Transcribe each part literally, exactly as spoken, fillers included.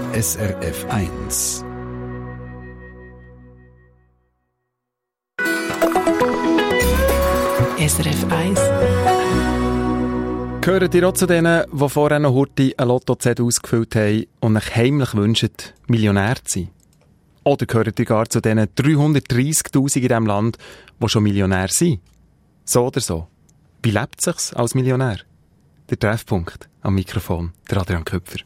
S R F eins. S R F eins. Gehört ihr auch zu denen, die vorher noch heute ein Lotto-Zettel ausgefüllt haben und sich heimlich wünschen, Millionär zu sein? Oder gehört ihr gar zu diesen dreihundertdreissigtausend in diesem Land, die schon Millionär sind? So oder so. Wie lebt es sich als Millionär? Der Treffpunkt am Mikrofon, der Adrian Köpfer.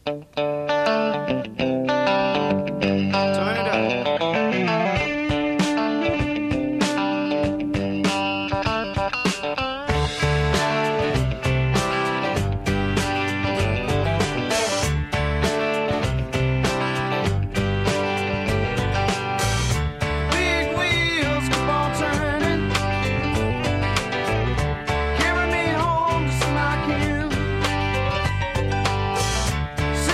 See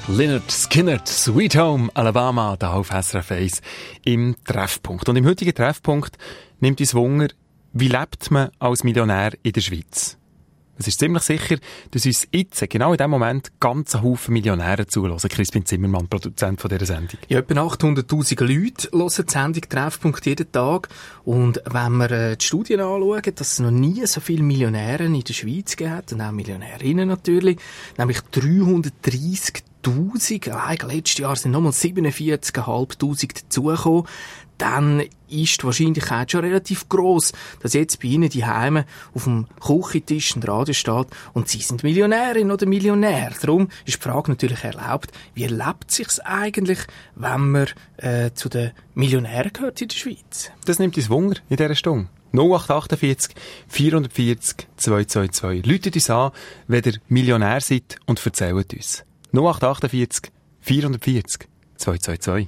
Lynyrd Skynyrd, Sweet Home, Alabama, da auf S R F eins im Treffpunkt. Und im heutigen Treffpunkt nimmt uns Wunder, wie lebt man als Millionär in der Schweiz? Es ist ziemlich sicher, dass uns jetzt, genau in diesem Moment, ganz einen Haufen Millionäre zuhören. Crispin Zimmermann, Produzent von dieser Sendung. Ja, etwa achthunderttausend Leute hören die Sendung Treffpunkt jeden Tag. Und wenn wir äh, die Studien anschauen, dass es noch nie so viele Millionäre in der Schweiz gegeben hat, und auch Millionärinnen natürlich, nämlich dreihundertdreissigtausend, eigentlich letztes Jahr sind nochmal siebenundvierzigtausendfünfhundert dazugekommen, dann ist die Wahrscheinlichkeit schon relativ gross, dass jetzt bei Ihnen die Heime auf dem Küchentisch ein Radio steht und Sie sind Millionärin oder Millionär. Darum ist die Frage natürlich erlaubt, wie lebt es sich eigentlich, wenn man äh, zu den Millionären gehört in der Schweiz? Das nimmt uns Wunder in dieser Stunde. null acht achtundvierzig vierhundertvierzig zweihundertzweiundzwanzig. Läutet uns an, wenn ihr Millionär seid und erzählt uns. null acht achtundvierzig vierhundertvierzig zweihundertzweiundzwanzig.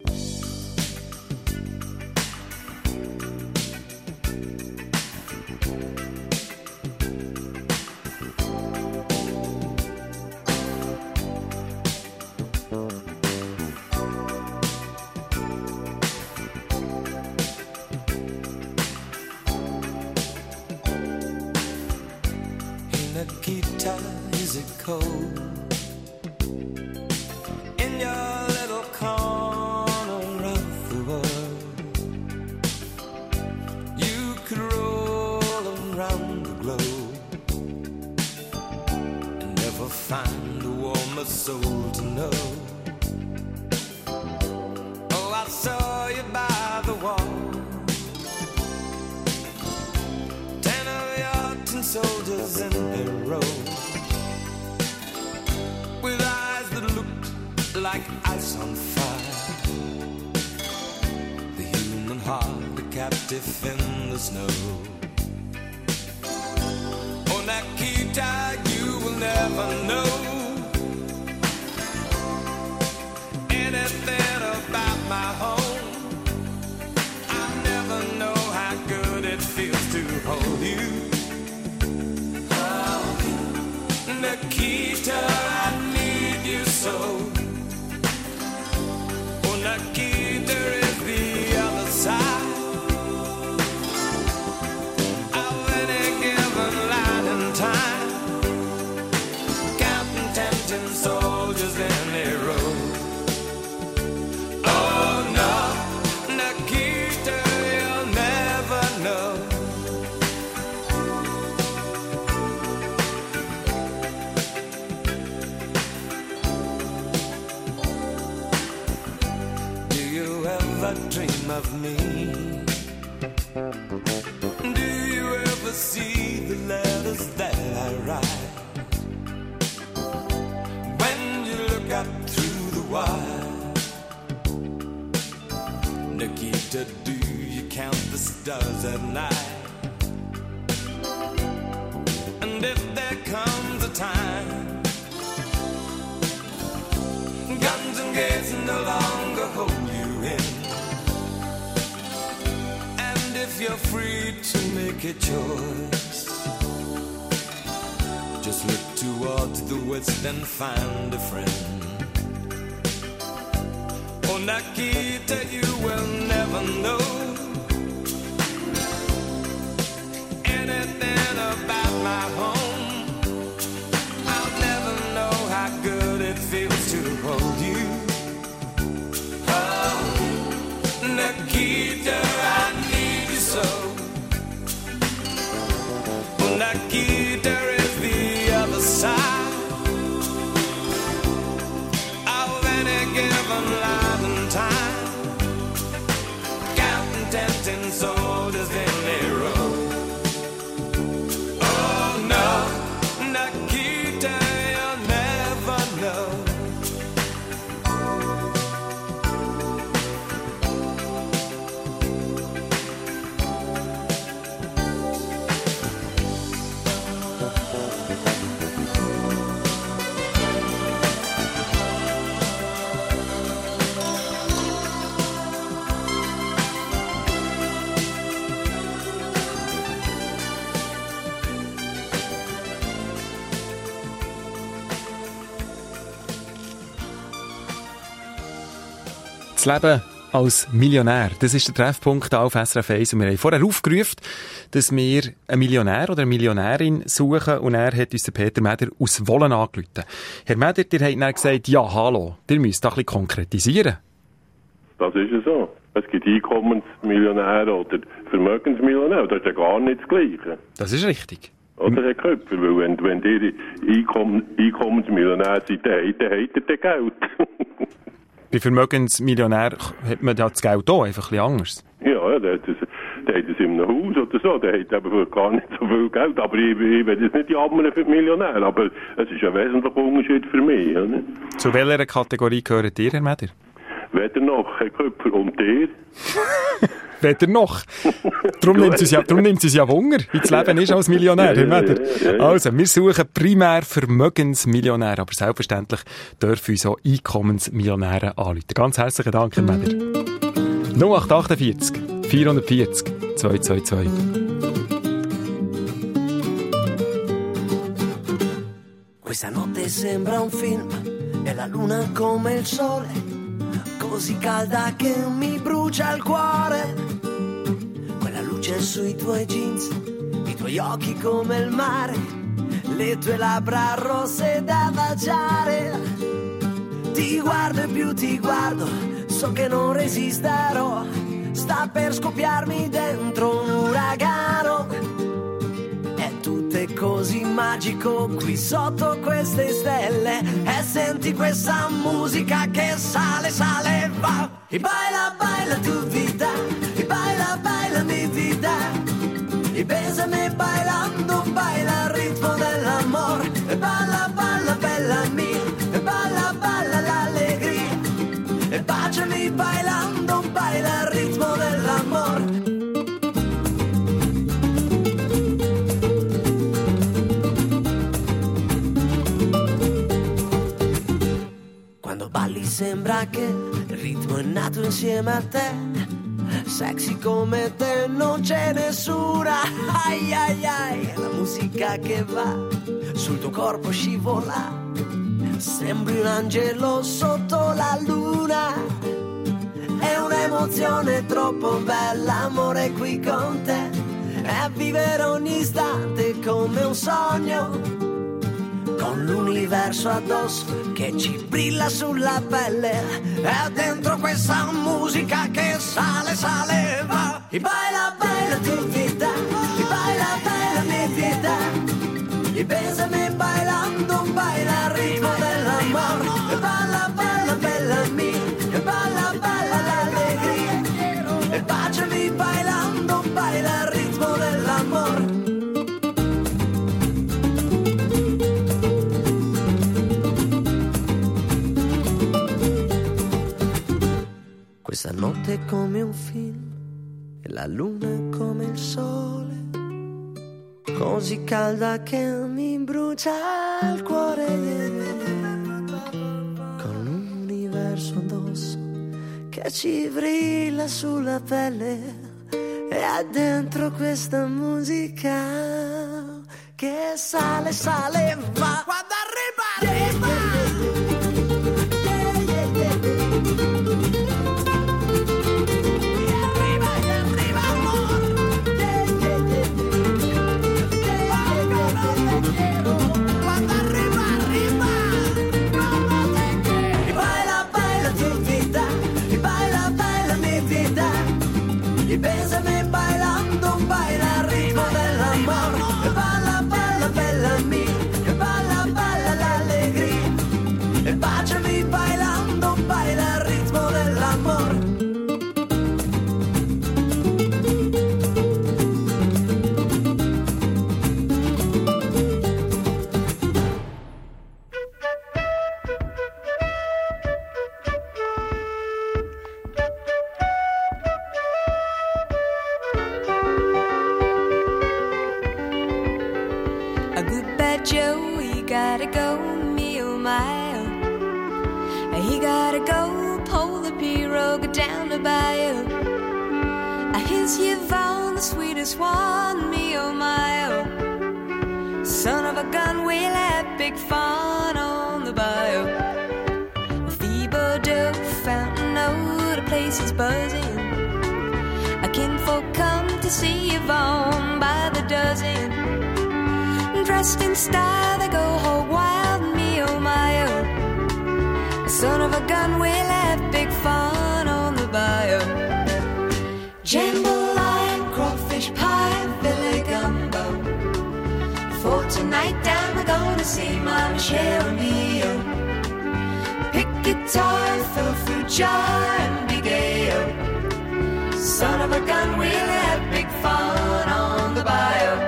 Find a friend. Oh, Nikita, you will never know anything about my home. I'll never know how good it feels to hold you. Oh, Nikita, I need you so. Oh, Nikita is the other side. Given life and time, counting tempting soldiers in their row. Oh no, Nikita, you'll never know. Das Leben als Millionär, das ist der Treffpunkt auf S R F eins. Und wir haben vorher aufgerufen, dass wir einen Millionär oder eine Millionärin suchen. Und er hat uns der Peter Meder aus Wollen angerufen. Herr Meder, ihr habt dann gesagt, ja, hallo, ihr müsst das ein bisschen konkretisieren. Das ist ja so. Es gibt Einkommensmillionäre oder Vermögensmillionäre. Das ist ja gar nicht das Gleiche. Das ist richtig. Oder, Herr Köpfer? Weil wenn, wenn ihr Einkomm- Einkommensmillionär seid, dann habt ihr dann Geld. Bei Vermögensmillionär hat man das Geld auch einfach ein bisschen anders. Ja, ja, der hat es, der hat es in einem Haus oder so, der hat eben gar nicht so viel Geld. Aber ich, ich will jetzt nicht jammern für die Millionär, aber es ist ein wesentlicher Unterschied für mich. Ja, ne? Zu welcher Kategorie gehört ihr, Herr Meder? Weder noch, Herr Köpfer, und ihr? Weder noch. Darum nimmt es ja, darum nimmt es ja Wunder, wie das Leben ist als Millionär, Herr Meder. Also, wir suchen primär Vermögensmillionäre, aber selbstverständlich dürfen uns auch Einkommensmillionäre anrufen. Ganz herzlichen Dank, Herr Meder. null acht acht vier vier vier null zwei zwei zwei. Questa notte sembra un film e la luna come il sole, così calda che mi brucia il cuore. Quella luce sui tuoi jeans, i tuoi occhi come il mare, le tue labbra rosse da baciare. Ti guardo e più ti guardo, so che non resisterò, sta per scoppiarmi dentro un uragano. È tutto è così magico qui sotto queste stelle, e senti questa musica che sale, sale e va. E baila, baila tu vida, e baila, baila mi vida, y bésame bailando, baila al ritmo dell'amor. E balla, balla, bella mia, e balla, balla l'allegria, e baciami bailando, baila al ritmo dell'amor. Quando balli sembra che il ritmo è nato insieme a te, sexy come te non c'è nessuna. Ai ai ai, la musica che va sul tuo corpo scivola, sembri un angelo sotto la luna. È un'emozione troppo bella, amore qui con te, è vivere ogni istante come un sogno, con l'universo addosso che ci brilla sulla pelle, è dentro questa musica che sale, sale e va. E baila, baila tu vida, e baila, baila mi vida, y bésame bailando, baila al ritmo dell'amor. E balla, balla, bella mia, e balla, balla l'allegria, e baciami bailando, baila al ritmo dell'amor. Questa notte è come un film e la luna è come il sole, così calda che mi brucia il cuore, con un universo addosso che ci brilla sulla pelle, e ha dentro questa musica che sale, sale e va. Quando arriva, arriva! Y bésame bailando, baila al ritmo dell'amor. E balla, balla, bella mia, e balla, balla l'allegria, e baciami bailando, baila al ritmo dell'amor. Joe, he gotta go meal mile. He gotta go pull the pirogue down the bayou. Here's Yvonne, the sweetest one, me oh my oh. Son of a gun, we'll have big fun on the bayou. Thibodeau, Fountain Road, faces buzzing. A kinfolk come to see Yvonne by the dozen. Dressed in style, they go hog wild, me oh my oh. Son of a gun, we'll have big fun on the bayou. Jambalaya, crawfish pie, filet gumbo. For tonight down, we're gonna see Mama Cheryl Mio. Pick guitar, fill fruit jar, and be gay-o. Son of a gun, we'll have big fun on the bayou.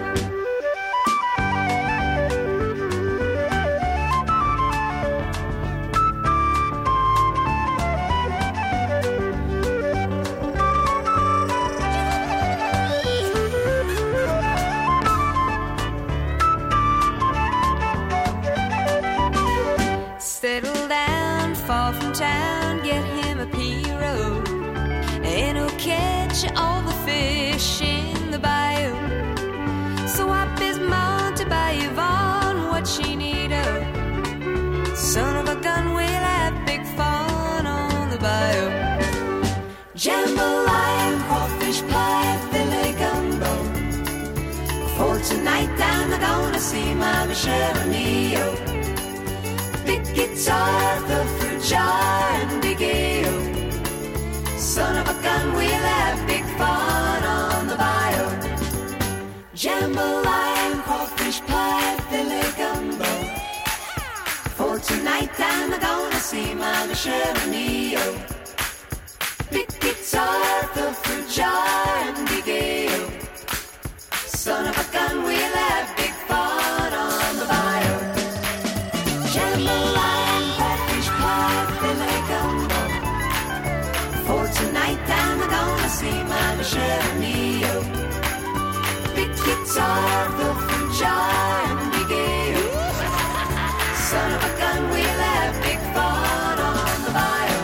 Settle down, far from town, get him a pirogue, and he'll catch all the fish in the bayou. Swap his mount to buy Yvonne what she need of. Son of a gun, we'll have big fun on the bayou. Jambalaya, crawfish pie, filet gumbo. For tonight down, we're gonna see Mama Cheryl Mio. Big guitar, the fruit jar, and big ale. Son of a gun, we'll have big fun on the bayou. Jambalaya, crawfish pie, filet gumbo. For tonight down, we're gonna see Mama Cheryl Mio. Big guitar, the fruit jar, and big ale. Son of a gun, we'll have big fun on the bayou. Jambalaya, crawfish pie, filet gumbo. For tonight down, we're gonna see Mama Cheryl Mio. Big guitar, the fruit jar, and big ale. Son of a gun, we'll have big fun on the bayou.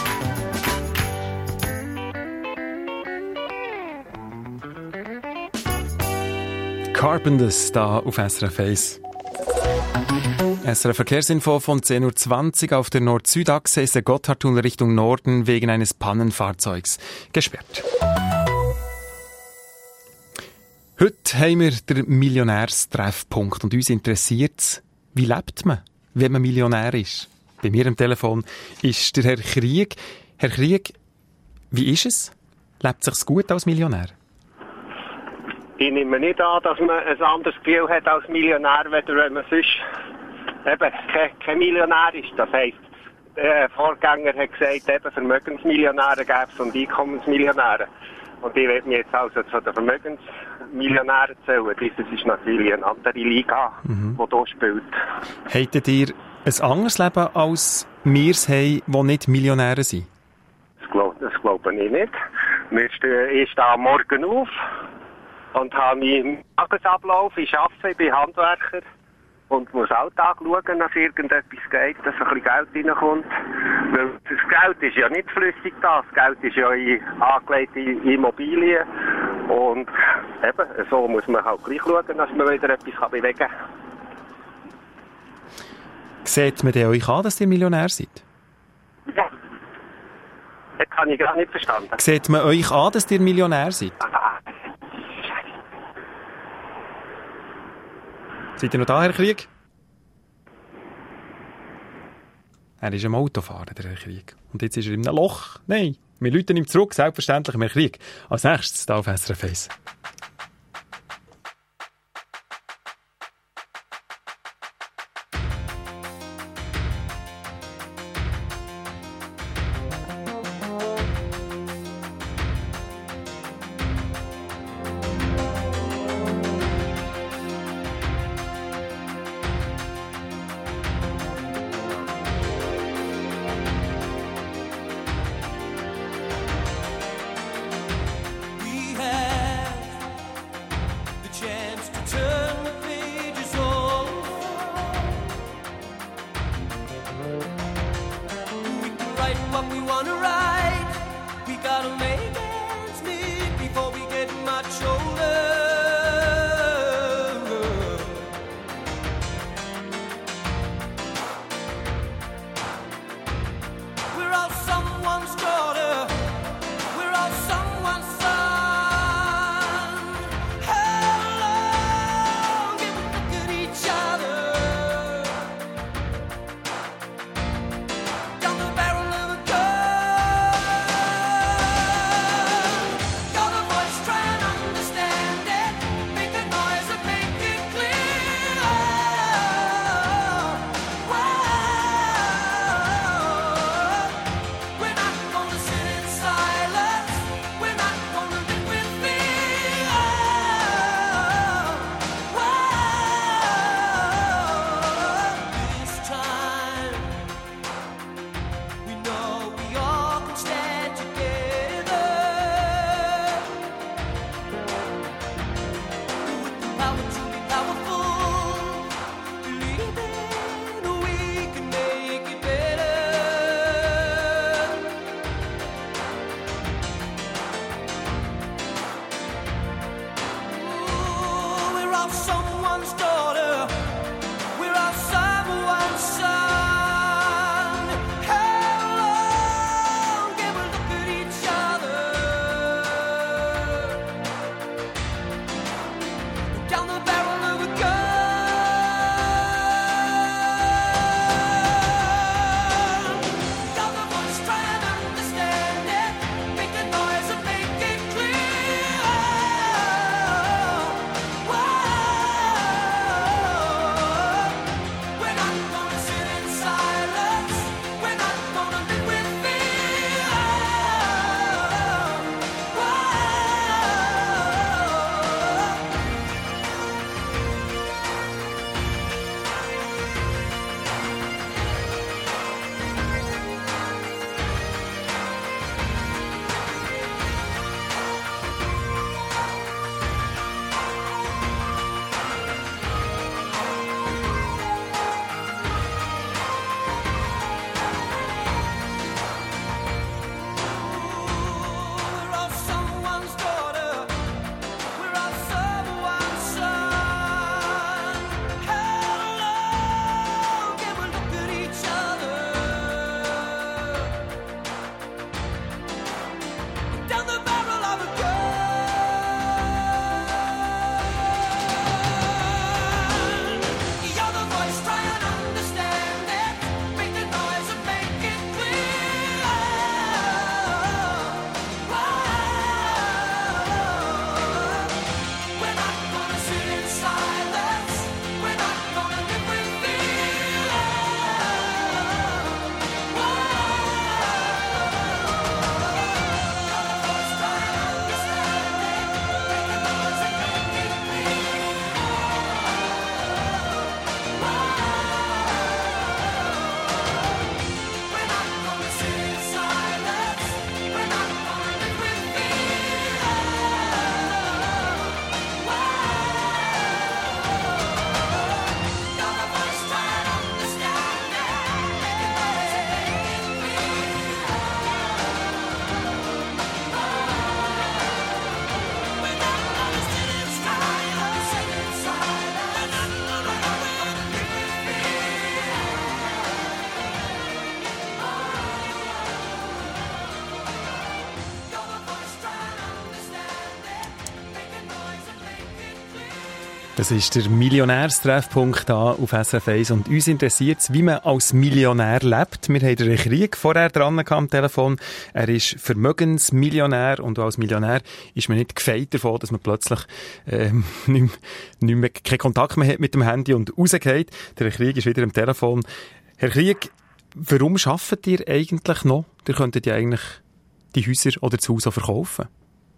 Carpenters da auf S R F eins. S R F Verkehrsinfo von zehn Uhr zwanzig auf der Nord-Süd-Achse ist der Gotthardtunnel Richtung Norden wegen eines Pannenfahrzeugs gesperrt. Heute haben wir den Millionärstreffpunkt und uns interessiert es, wie lebt man, wenn man Millionär ist? Bei mir am Telefon ist der Herr Krieg. Herr Krieg, wie ist es? Lebt es sich gut als Millionär? Ich nehme nicht an, dass man ein anderes Gefühl hat als Millionär, wenn man sonst eben kein, kein Millionär ist. Das heisst, der Vorgänger hat gesagt, eben Vermögensmillionäre gäbe es und Einkommensmillionäre. Und ich werde mich jetzt also zu den Vermögensmillionären zählen. Das ist natürlich eine andere Liga, mhm. die hier spielt. Hättet ihr ein anderes Leben, als wir es haben, die nicht Millionäre sind? Das glaube, das glaube ich nicht. Wir stehen, ich stehe am Morgen auf und habe meinen Tagesablauf. Ich arbeite, ich bin Handwerker und muss Alltag schauen, dass irgendetwas geht, dass ein bisschen Geld reinkommt. Weil das Geld ist ja nicht flüssig da, das Geld ist ja in, angelegt in Immobilien. Und eben, so muss man halt gleich schauen, dass man wieder etwas bewegen kann. Seht man denn euch an, dass ihr Millionär seid? Ja. Das habe ich gerade nicht verstanden. Seht man euch an, dass ihr Millionär seid? Ah. Seid ihr noch da, Herr Krieg? Er ist am Autofahren, der Herr Krieg. Und jetzt ist er in einem Loch. Nein, wir läuten ihm zurück, selbstverständlich, Herr Krieg. Als nächstes, hier auf S R F eins. We're all someone's daughter. Das ist der Millionärstreffpunkt hier auf S R F eins und uns interessiert es, wie man als Millionär lebt. Wir haben den Krieg vorher dran am Telefon. Er ist Vermögensmillionär und als Millionär ist man nicht gefeit davon, dass man plötzlich ähm, nicht, nicht mehr, keinen Kontakt mehr hat mit dem Handy und rausgeht. Der Krieg ist wieder am Telefon. Herr Krieg, warum arbeitet ihr eigentlich noch? Ihr könntet ja eigentlich die Häuser oder das Haus auch verkaufen.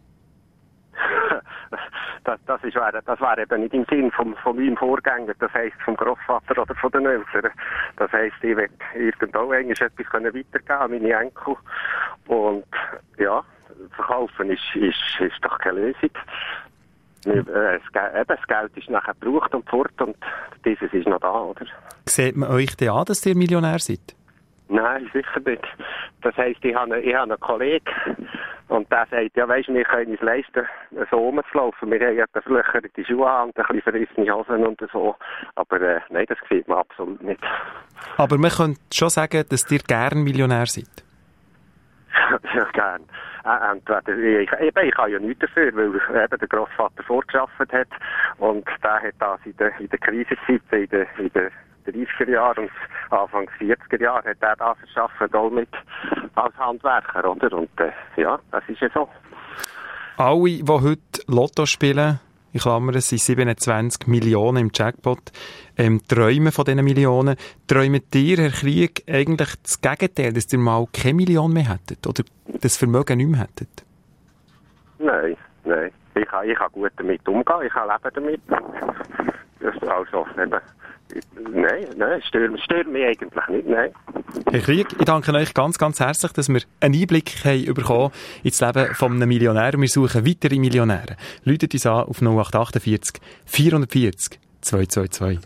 Das, das, ist, das wäre eben nicht im Sinn von, von meinem Vorgänger, das heisst vom Grossvater oder von den Eltern. Das heisst, ich will irgendwo eigentlich etwas weitergeben an meine Enkel. Und ja, verkaufen ist, ist, ist doch keine Lösung. Wir, äh, das, eben, das Geld ist nachher gebraucht und fort und dieses ist noch da, oder? Sieht man euch denn an, dass ihr Millionär seid? Nein, sicher nicht. Das heisst, ich habe, ich habe einen Kollegen und der sagt, ja weisst du, wir können uns leisten, so rumzulaufen. Wir haben etwas Löcher in die Schuhe an und ein bisschen verrissene Hosen und so. Aber äh, nein, das sieht man absolut nicht. Aber man könnte schon sagen, dass ihr gern Millionär seid. Ja, gern. Äh, entweder, ich, eben, ich habe ja nichts dafür, weil eben der Grossvater vorgeschafft hat und der hat das in der, in der Krisenzeit, in der, in der dreißiger Jahre und Anfang vierziger Jahre hat er das erschaffen, auch mit als Handwerker, oder? Und äh, ja, das ist ja so. Alle, die heute Lotto spielen, ich klammere, es sind siebenundzwanzig Millionen im Jackpot, ähm, träumen von diesen Millionen. Träumt ihr, Herr Krieg, eigentlich das Gegenteil, dass ihr mal keine Million mehr hättet oder das Vermögen nicht mehr hättet? Nein, nein. Ich kann, ich kann gut damit umgehen, ich kann leben damit. Also, eben, nein, nein, stört, stört mich eigentlich nicht, nein. Herr Krieg, ich danke euch ganz, ganz herzlich, dass wir einen Einblick haben bekommen ins Leben von einem Millionär. Wir suchen weitere Millionäre. Läutet uns an auf null acht achtundvierzig vierundvierzig zweihundertzweiundzwanzig.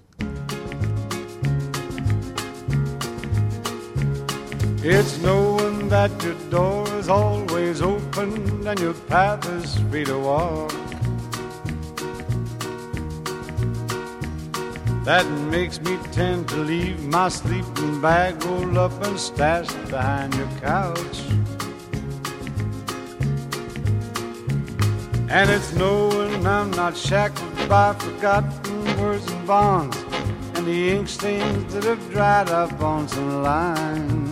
It's knowing that your door is always open and your path is free to walk. That makes me tend to leave my sleeping bag rolled up and stashed behind your couch. And it's knowing I'm not shackled by forgotten words and bonds and the ink stains that have dried up on some lines.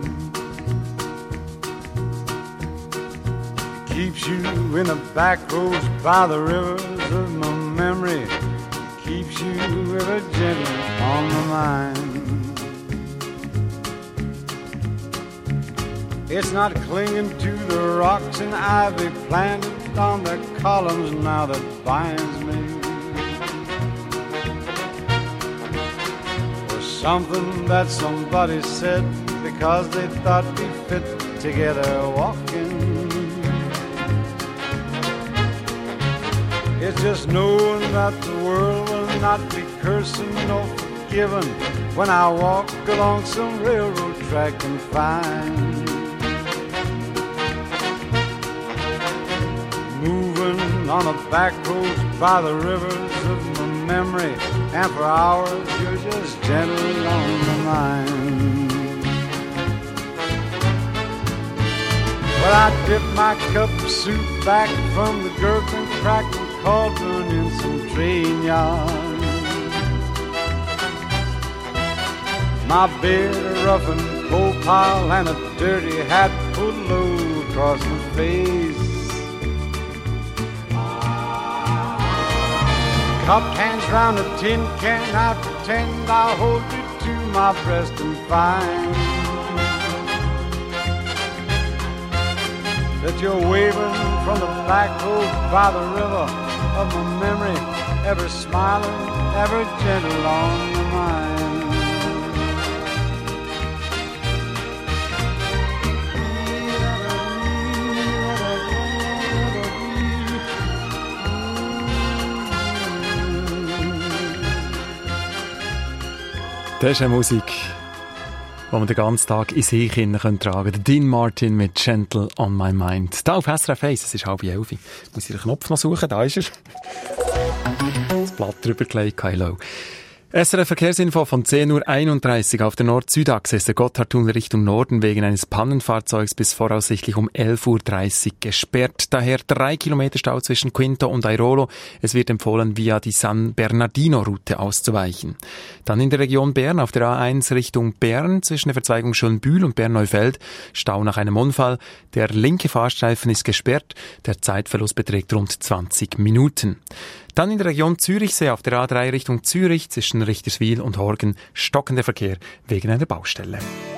Keeps you in the back roads by the rivers of my memory. Keeps you ever gentle on my mind. It's not clinging to the rocks and ivy planted on the columns now that binds me. Or something that somebody said because they thought we fit together walking. It's just knowing that the world will not be cursing nor forgiving when I walk along some railroad track and find moving on the back roads by the rivers of my memory, and for hours you're just gentle on my mind. Well, I dip my cup of soup back from the gurgling crackle cauldron in some train yard. My beard a rough and coal pile and a dirty hat pulled low across my face. Cupped hands round a tin can, I pretend I'll hold it to my breast and find that you're waving from the black road by the river of my memory, ever smiling, ever gentle on my mind. Das ist eine Musik, die man den ganzen Tag in sich tragen kann. Dean Martin mit Gentle on My Mind. Da auf S R F eins, es ist halb elf. Muss ich den Knopf noch suchen? Da ist er. Das Blatt drüber gelegt, hello. S R F-Verkehrsinfo von zehn Uhr einunddreißig auf der Nord-Süd-Achse ist der Gotthardtunnel Richtung Norden wegen eines Pannenfahrzeugs bis voraussichtlich um elf Uhr dreißig gesperrt. Daher drei Kilometer Stau zwischen Quinto und Airolo. Es wird empfohlen, via die San Bernardino-Route auszuweichen. Dann in der Region Bern auf der A eins Richtung Bern zwischen der Verzweigung Schönbühl und Bern-Neufeld. Stau nach einem Unfall. Der linke Fahrstreifen ist gesperrt. Der Zeitverlust beträgt rund zwanzig Minuten. Dann in der Region Zürichsee auf der A drei Richtung Zürich zwischen Richterswil und Horgen stockender Verkehr wegen einer Baustelle.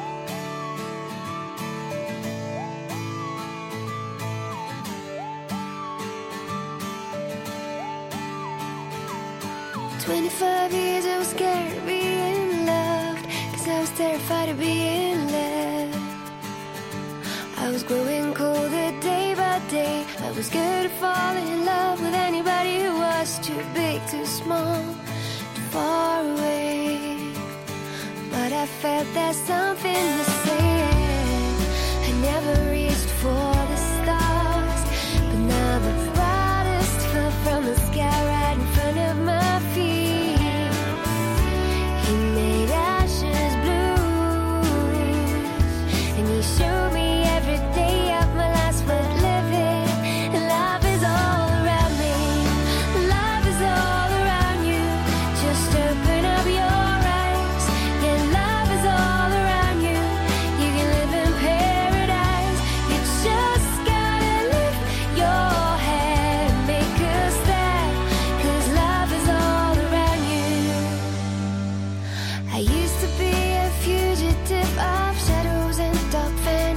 twenty-five years I was scared of being loved, 'cause I was terrified of being left. I was growing colder day by day. I was scared of falling in love with anybody who was too big, too small, too far away. But I felt there's something missing. I never reached for the stars, but now the brightest fell from the sky right in front of my feet. He made ashes blue, and he showed me every day of my last foot living. And love is all around me, love is all around you. Just open up your eyes, yeah, love is all around you. You can live in paradise. You just gotta lift your head and make a step, 'cause love is all around you. I used to be a fugitive of shadows and dark fantasies.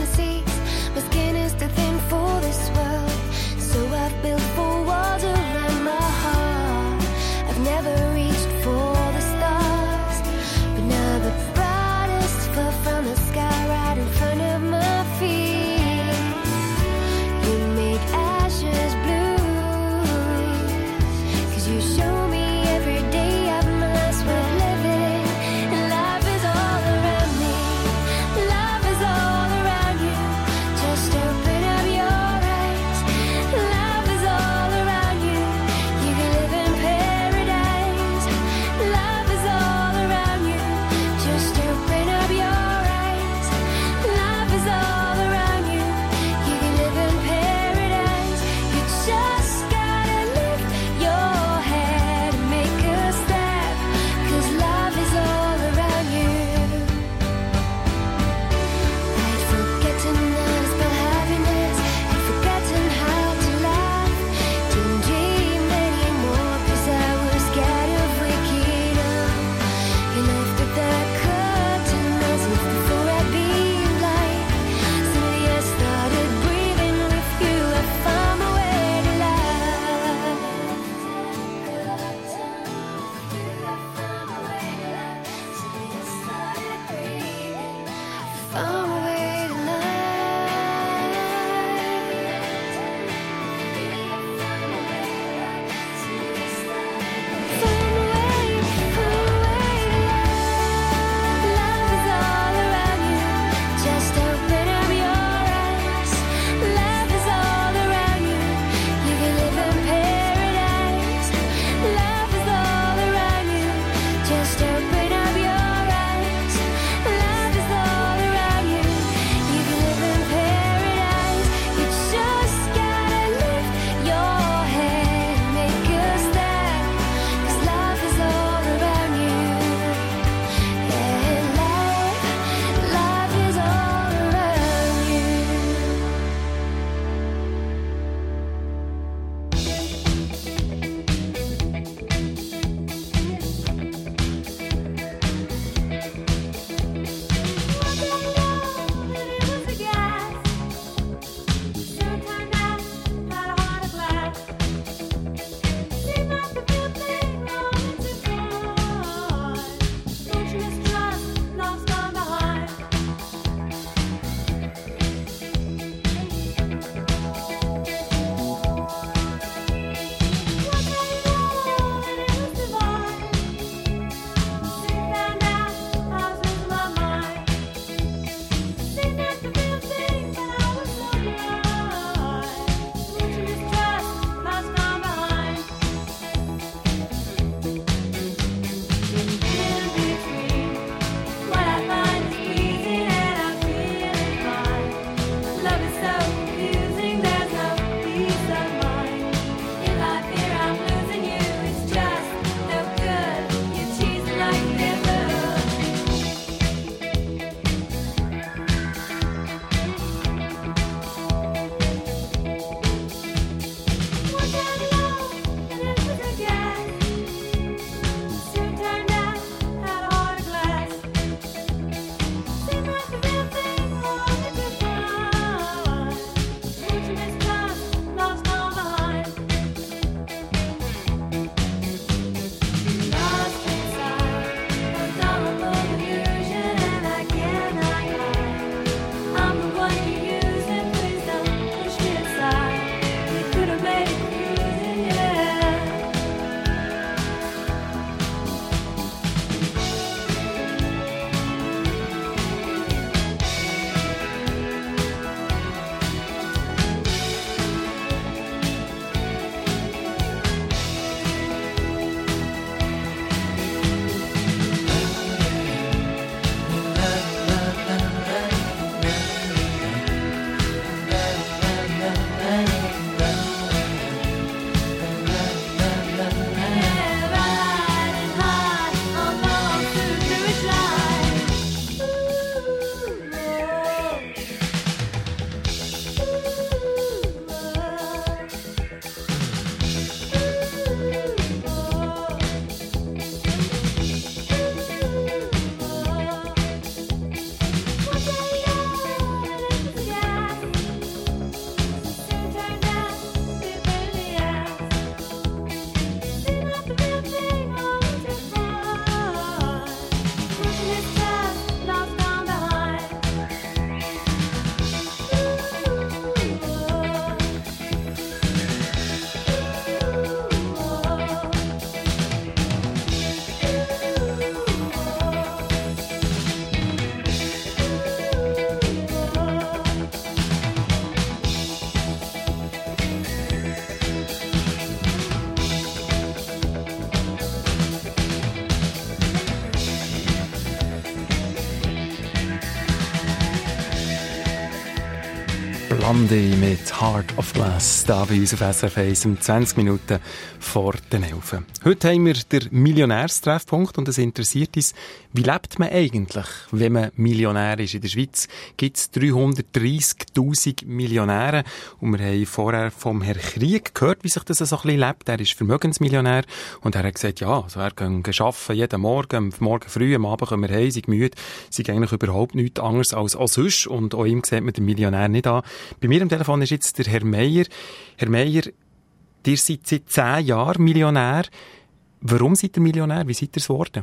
Blondie mit Heart of Glass, da bei uns auf S R F eins um zwanzig Minuten vor den elf. Heute haben wir den Millionärstreffpunkt und es interessiert uns, wie lebt man eigentlich, wenn man Millionär ist? In der Schweiz gibt es dreihundertdreissigtausend Millionäre und wir haben vorher vom Herrn Krieg gehört, wie sich das so ein bisschen lebt. Er ist Vermögensmillionär und er hat gesagt, ja, also er kann arbeiten jeden Morgen, am Morgen früh, am Abend kommen wir heim, sind müde, sind eigentlich überhaupt nichts anderes als, als sonst und auch ihm sieht man den Millionär nicht an. Bei mir am Telefon ist jetzt der Herr Meier. Herr Meier, ihr seid seit zehn Jahren Millionär. Warum seid ihr Millionär? Wie seid ihr es geworden?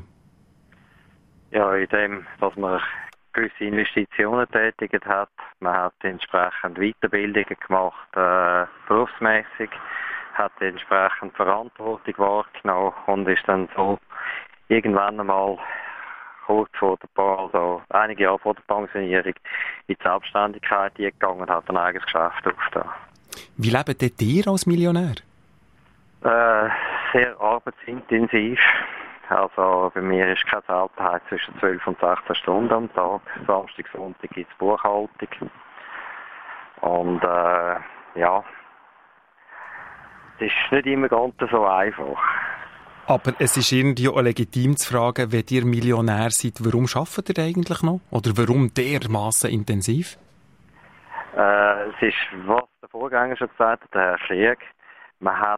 Ja, in dem, dass man gewisse Investitionen tätigt hat. Man hat entsprechend Weiterbildungen gemacht, äh, berufsmässig, hat entsprechend Verantwortung wahrgenommen und ist dann so irgendwann einmal kurz vor der also einige Jahre vor der Pensionierung in die Selbstständigkeit gegangen und hat ein eigenes Geschäft aufgetan. Wie lebt denn ihr als Millionär? Äh, sehr arbeitsintensiv. Also bei mir ist keine Seltenheit zwischen zwölf und sechzehn Stunden am Tag. Samstag, Sonntag gibt es Buchhaltung. Und äh, ja, es ist nicht immer ganz so einfach. Aber es ist irgendwie auch legitim zu fragen, wenn ihr Millionär seid, warum arbeitet ihr eigentlich noch? Oder warum dermassen intensiv? Äh, es ist, was der Vorgänger schon gesagt hat, der Herr Krieg. Man hat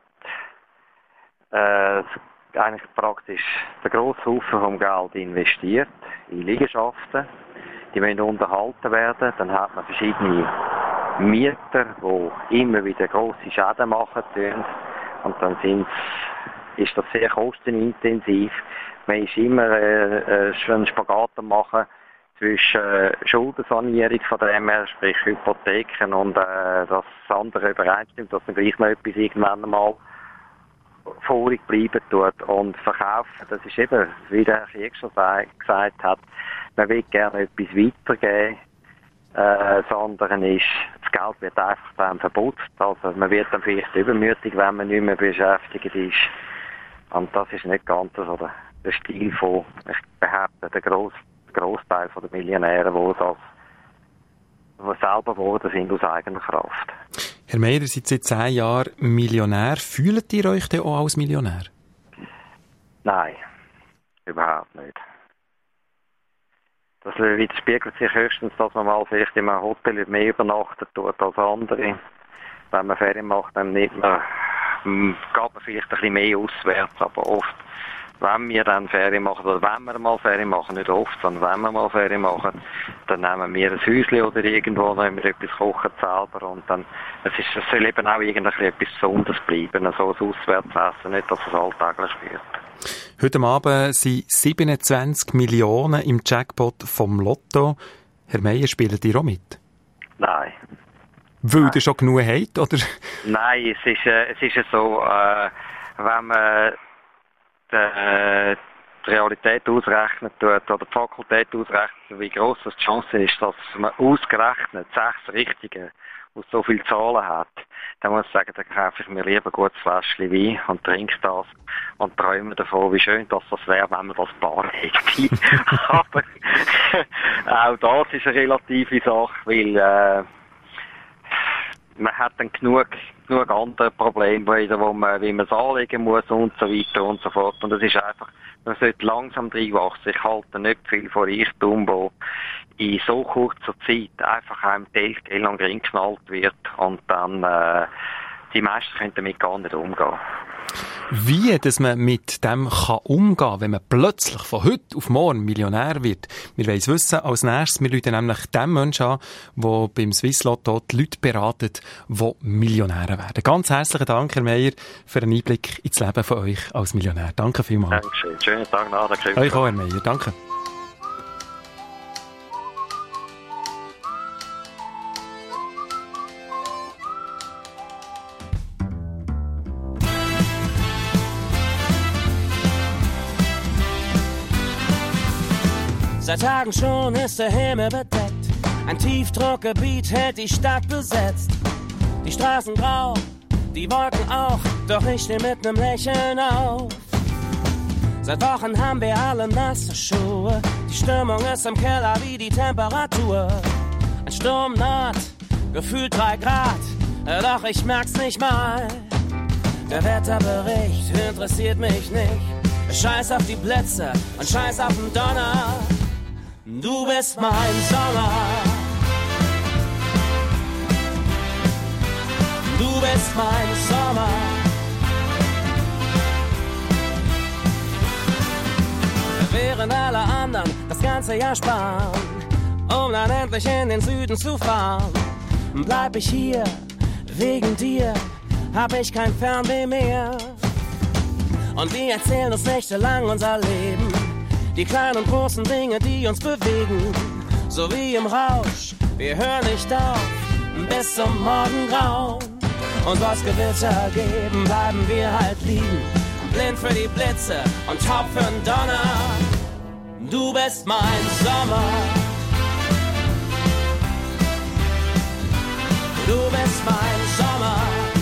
äh, eigentlich praktisch den grossen Haufen vom Geld investiert in Liegenschaften. Die müssen unterhalten werden. Dann hat man verschiedene Mieter, die immer wieder grosse Schäden machen tun. Und dann sind's ist das sehr kostenintensiv. Man ist immer äh, äh, einen Spagat am machen zwischen äh, Schuldensanierung von dem her, sprich Hypotheken und äh, das andere übereinstimmt, dass man gleich noch etwas irgendwann einmal vorig bleiben tut und verkaufen. Das ist eben, wie der Herr Krieg schon gesagt hat, man will gerne etwas weitergeben. Äh, das andere ist, das Geld wird einfach dann verputzt. Also man wird dann vielleicht übermütig, wenn man nicht mehr beschäftigt ist. Und das ist nicht ganz so der, der Stil von, ich behaupte, der Gross, Grossteil der Millionäre, die das die selber geworden sind aus eigener Kraft. Herr Meier, ihr seid seit zehn Jahren Millionär. Fühlt ihr euch denn auch als Millionär? Nein, überhaupt nicht. Das widerspiegelt sich höchstens, dass man mal vielleicht in einem Hotel mehr übernachtet tut als andere. Wenn man Ferien macht, dann nimmt man geht man vielleicht ein bisschen mehr auswärts, aber oft, wenn wir dann Ferien machen, oder wenn wir mal Ferien machen, nicht oft, sondern wenn wir mal Ferien machen, dann nehmen wir ein Häuschen oder irgendwo, dann wir etwas kochen selber und dann, es, ist, es soll eben auch irgendwie etwas Besonderes bleiben, so ein Auswärtsessen, nicht, dass es alltäglich wird. Heute Abend sind siebenundzwanzig Millionen im Jackpot vom Lotto. Herr Meier, spielt ihr auch mit? Nein. Weil Nein. ihr schon genug habt, oder? Nein, es ist, äh, es ist so, äh, wenn man die, äh, die Realität ausrechnet tut, oder die Fakultät ausrechnet, wie gross die Chance ist, dass man ausgerechnet sechs Richtige aus so vielen Zahlen hat, dann muss ich sagen, dann kaufe ich mir lieber ein gutes Fläschchen Wein und trinke das und träume davon, wie schön das, das wäre, wenn man das bar hätte. Aber auch das ist eine relative Sache, weil äh, man hat dann genug, genug andere Probleme, wo man, wie man es anlegen muss und so weiter und so fort. Und es ist einfach, man sollte langsam reinwachsen. Ich halte nicht viel von Reichtum, wo in so kurzer Zeit einfach einem Geld lang reingeknallt wird und dann, äh, die meisten können damit gar nicht umgehen. Wie, dass man mit dem kann umgehen kann, wenn man plötzlich von heute auf morgen Millionär wird. Wir wollen es wissen. Als nächstes, wir rufen nämlich den Menschen an, der beim Swiss Lotto die Leute beratet, die Millionäre werden. Ganz herzlichen Dank, Herr Meier, für einen Einblick ins Leben von euch als Millionär. Danke vielmals. Dankeschön. Schönen Tag noch. Euch auch, Herr Meier. Danke. Seit Tagen schon ist der Himmel bedeckt. Ein Tiefdruckgebiet hält die Stadt besetzt. Die Straßen grau, die Wolken auch, doch ich steh mit nem Lächeln auf. Seit Wochen haben wir alle nasse Schuhe. Die Stimmung ist im Keller wie die Temperatur. Ein Sturm naht, gefühlt drei Grad, doch ich merk's nicht mal. Der Wetterbericht interessiert mich nicht. Scheiß auf die Blitze und scheiß auf den Donner. Du bist mein Sommer. Du bist mein Sommer. Während alle anderen das ganze Jahr sparen, um dann endlich in den Süden zu fahren, bleib ich hier, wegen dir hab ich kein Fernweh mehr. Und wir erzählen uns nächtelang unser Leben, die kleinen und großen Dinge, die uns bewegen, so wie im Rausch, wir hören nicht auf, bis zum Morgengrauen. Und was Gewitter geben, bleiben wir halt liegen, blind für die Blitze und taub für den Donner. Du bist mein Sommer. Du bist mein Sommer.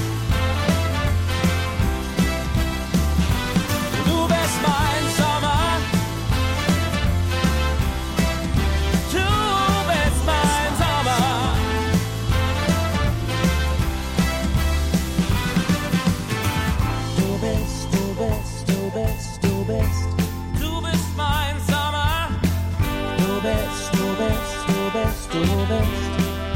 Du bist mein Sommer. Du bist mein Sommer. Du bist, du bist, du bist, du bist. Du bist mein Sommer. Du bist, du bist, du bist, du bist.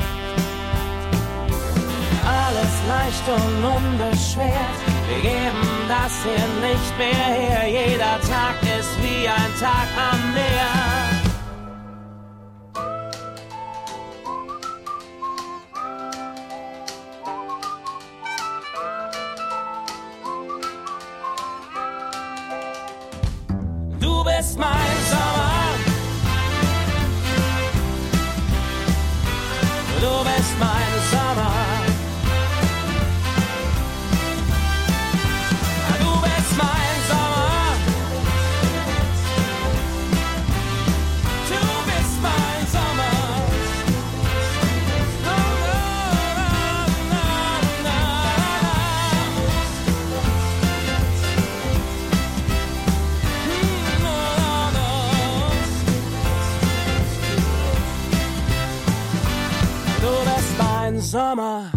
Alles leicht und unbeschwert, wir geben das hier nicht mehr her. Jeder Tag ist wie ein Tag am Meer. Du bist mein Sommer. Du bist mein Sommer. Sommer.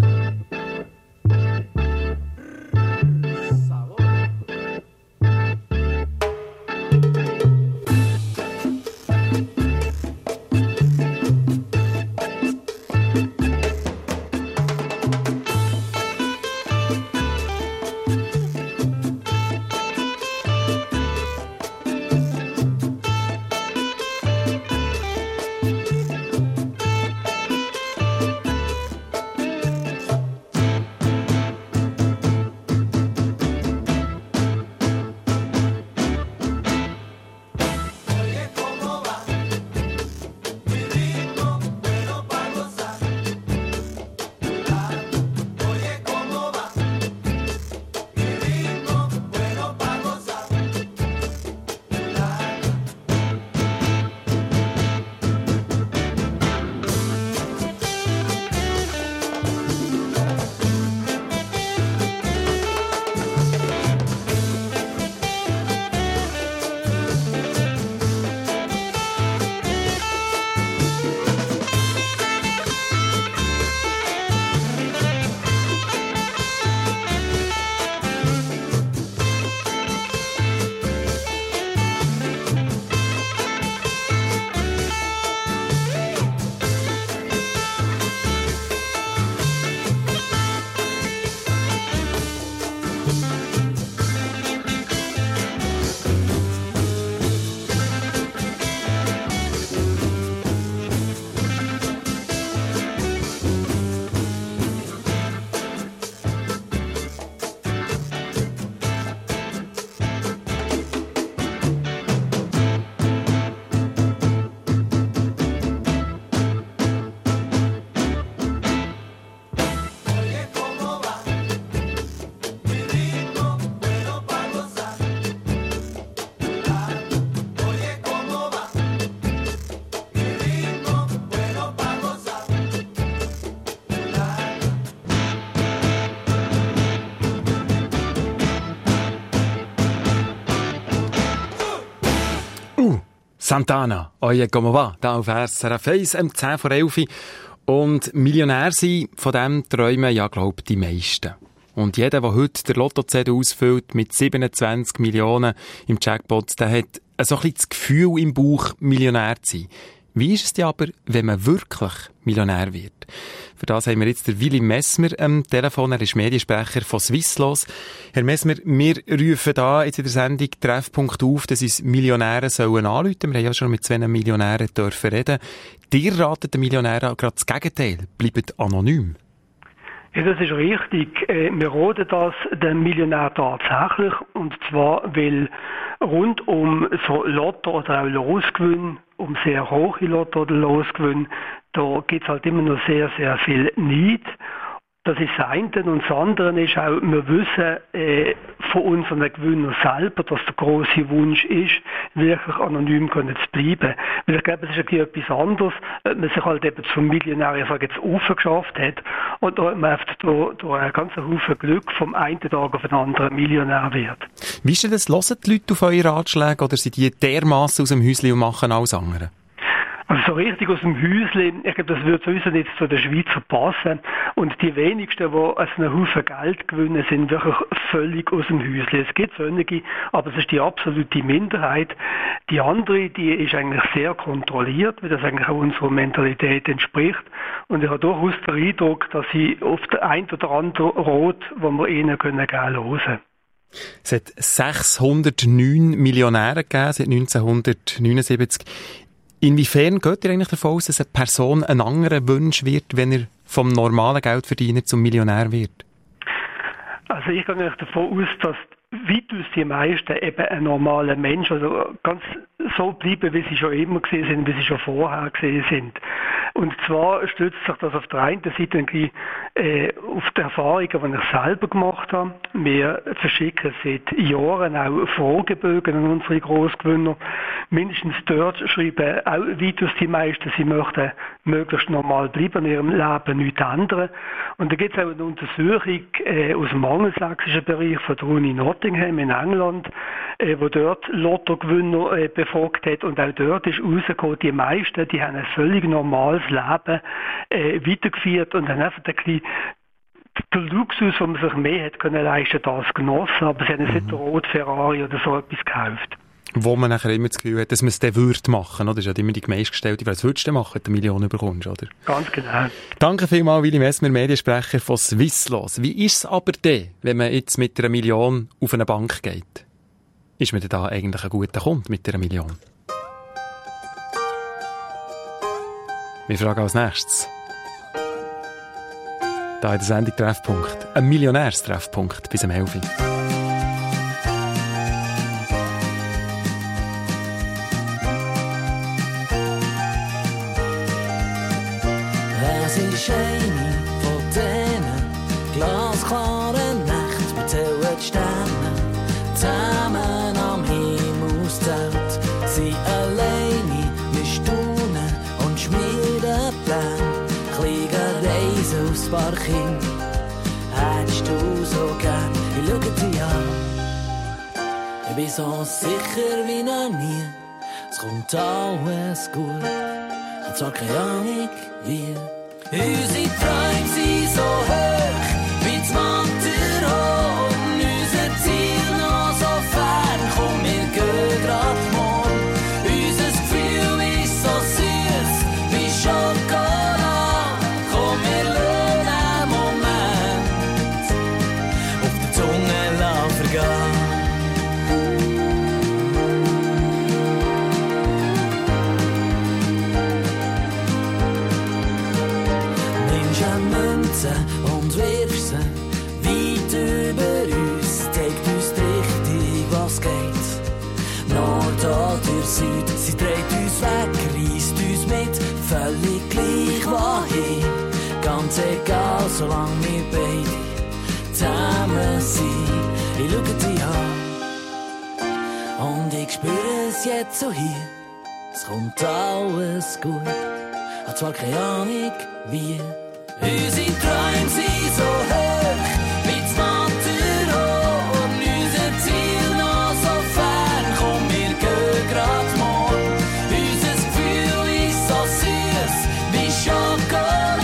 Santana, oye, como va? Da auf S R F eins, um zehn vor elf. Und Millionär sein, von dem träumen ja, glaube ich, die meisten. Und jeder, der heute der Lottozettel ausfüllt mit siebenundzwanzig Millionen im Jackpot, der hat so ein bisschen das Gefühl im Bauch, Millionär zu sein. Wie ist es denn aber, wenn man wirklich Millionär wird? Für das haben wir jetzt den Willi Messmer am Telefon. Er ist Mediensprecher von Swisslos. Herr Messmer, wir rufen da jetzt in der Sendung Treffpunkt auf, dass uns Millionäre sollen anrufen. Wir haben ja schon mit zwei Millionären dürfen reden. Dir raten den Millionären gerade das Gegenteil. Bleibt anonym. Ja, das ist richtig. Wir raten das dem Millionär tatsächlich. Und zwar, weil rund um so Lotto oder auch Losgewinn, um sehr hohe Lotto oder Losgewinn, da gibt es halt immer noch sehr, sehr viel Neid. Das ist das eine. Und das andere ist auch, wir wissen äh, von unseren Gewinnern selber, dass der grosse Wunsch ist, wirklich anonym können zu bleiben. Weil ich glaube, es ist etwas anderes, ob man sich halt eben zum Millionär, ich sage jetzt, aufgeschafft hat und da hat man durch, durch einen ganzen Haufen Glück vom einen Tag auf den anderen Millionär wird. Wie ist denn das? Hören die Leute auf eure Ratschläge oder sind die dermassen aus dem Häuschen und machen alles andere? Also so richtig aus dem Häuschen, ich glaube, das würde uns jetzt zu der Schweiz passen. Und die wenigsten, die also einen Haufen Geld gewinnen, sind wirklich völlig aus dem Häuschen. Es gibt einige, aber es ist die absolute Minderheit. Die andere, die ist eigentlich sehr kontrolliert, weil das eigentlich auch unserer Mentalität entspricht. Und ich habe durchaus den Eindruck, dass sie auf der ein oder andere Rot, wo wir ihnen können gehen hören. Es hat sechshundertneun Millionäre gegeben seit neunzehnhundertneunundsiebzig. Inwiefern geht ihr eigentlich davon aus, dass eine Person einen anderen Wunsch wird, wenn er vom normalen Geldverdiener zum Millionär wird? Also ich gehe eigentlich davon aus, dass weitaus die meisten eben ein normaler Mensch, also ganz so bleiben, wie sie schon immer gesehen sind, wie sie schon vorher gesehen sind. Und zwar stützt sich das auf der einen Seite äh, auf die Erfahrungen, die ich selber gemacht habe. Wir verschicken seit Jahren auch Fragebögen an unsere Grossgewinner. Mindestens dort schreiben auch weitaus die meisten, sie möchten möglichst normal bleiben, in ihrem Leben nichts ändern. Und da gibt es auch eine Untersuchung äh, aus dem angelsächsischen Bereich von der Uni Nottingham in England, äh, wo dort Lottogewinner äh, befragt hat. Und auch dort ist rausgekommen, die meisten, die haben ein völlig normales Leben äh, weitergeführt und haben einfach ein bisschen den Luxus, den man sich mehr hätte können leisten, das genossen. Aber sie haben mhm. nicht den Rot Ferrari oder so etwas gekauft. Wo man nachher immer das Gefühl hat, dass man es dann würde machen, oder? Das ist ja immer die meistgestellte, was würdest du machen, wenn du eine Million bekommst, oder? Ganz genau. Danke vielmals, Willi Messmer, Mediensprecher von Swisslos. Wie ist es aber denn, wenn man jetzt mit einer Million auf eine Bank geht? Ist man denn da eigentlich ein guter Kunde mit einer Million? Wir fragen als nächstes. Da in der Sendung Treffpunkt. Ein Millionärstreffpunkt bis um elf Uhr. Es ist eine von denen glasklaren Nächten, wir zählen die Sterne zusammen am Himmelszelt. Sie alleine, wir staunen und schmieden Pläne, kleine Reise aufs Parking. Hättest du so gern, ich schau dich an. Ich bin so sicher wie noch nie, es kommt alles gut. Ich hab zwar keine Ahnung, wie. Unsere Träume sind so hoch wie das Matterhorn. Unser Ziel noch so fern, komm, wir gehen grad morgen. Unser Gefühl ist so süß wie Schokolade. Komm, wir lassen einen Moment auf der Zunge lassen vergehen. Und wirfst sie weit über uns, zeigt uns die Richtung, was geht. Nord oder Süd, sie dreht uns weg, reisst uns mit, völlig gleich wohin. Ganz egal, solange wir beide zusammen sind. Ich schau dich an und ich spüre es jetzt so hier. Es kommt alles gut, hab zwar keine Ahnung wie. Unsere Träume sind so hoch wie das Matterhorn. Unser Ziel noch so fern, komm, wir gehen grad morgen. Unser Gefühl ist so süß wie Schokolade.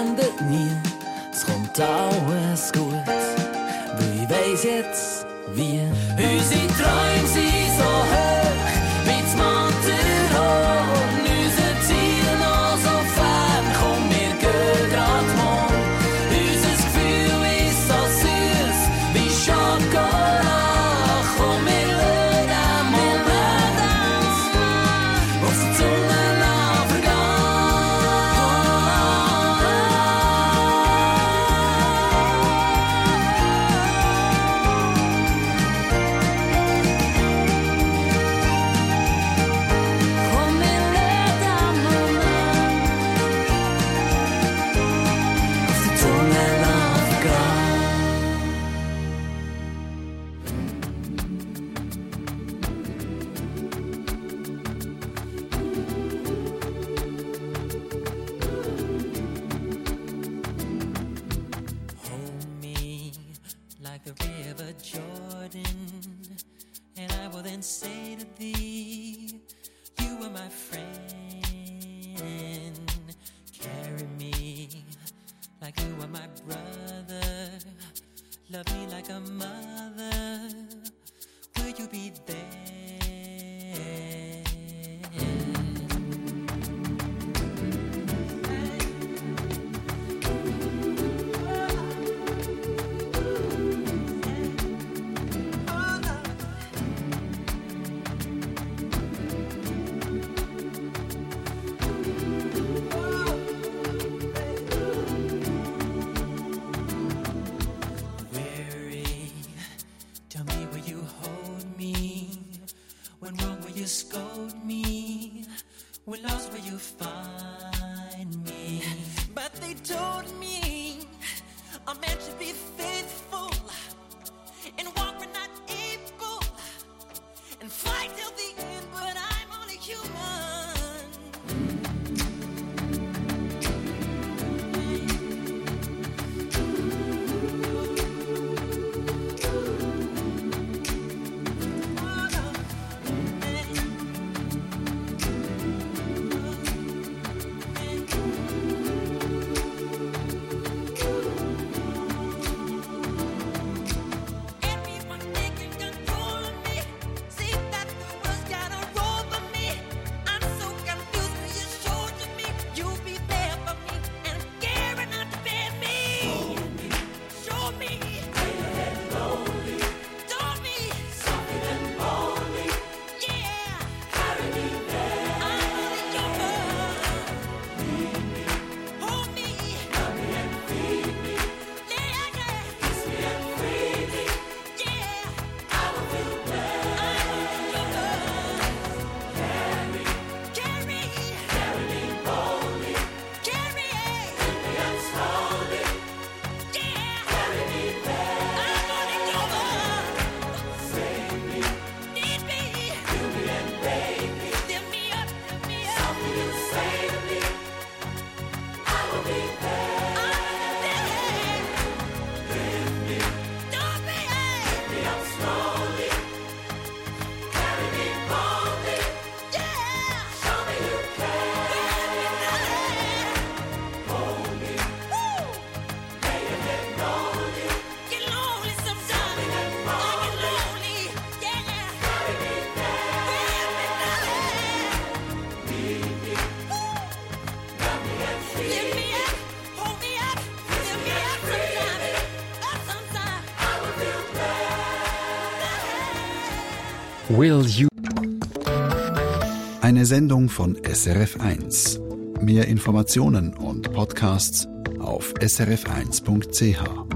ändert nie, es kommt alles gut, weil ich weiss jetzt, wie unsere Träume sind so hoch, wie das Matterhorn, unser Ziel noch so fern, komm, wir gehen grad morgen, unser Gefühl ist so süß, wie Schokolade, komm, wir lassen den Moment auf die Zunge noch like the river Jordan, and I will then say to thee, you are my friend. Carry me like you are my brother. Love me like a mother. Will you be there? You scold me, when lost will you find me? But they told me a man should be faithful and walk when not able and fight till the end, but I'm only human. Will you? Eine Sendung von S R F eins. Mehr Informationen und Podcasts auf s r f eins punkt c h.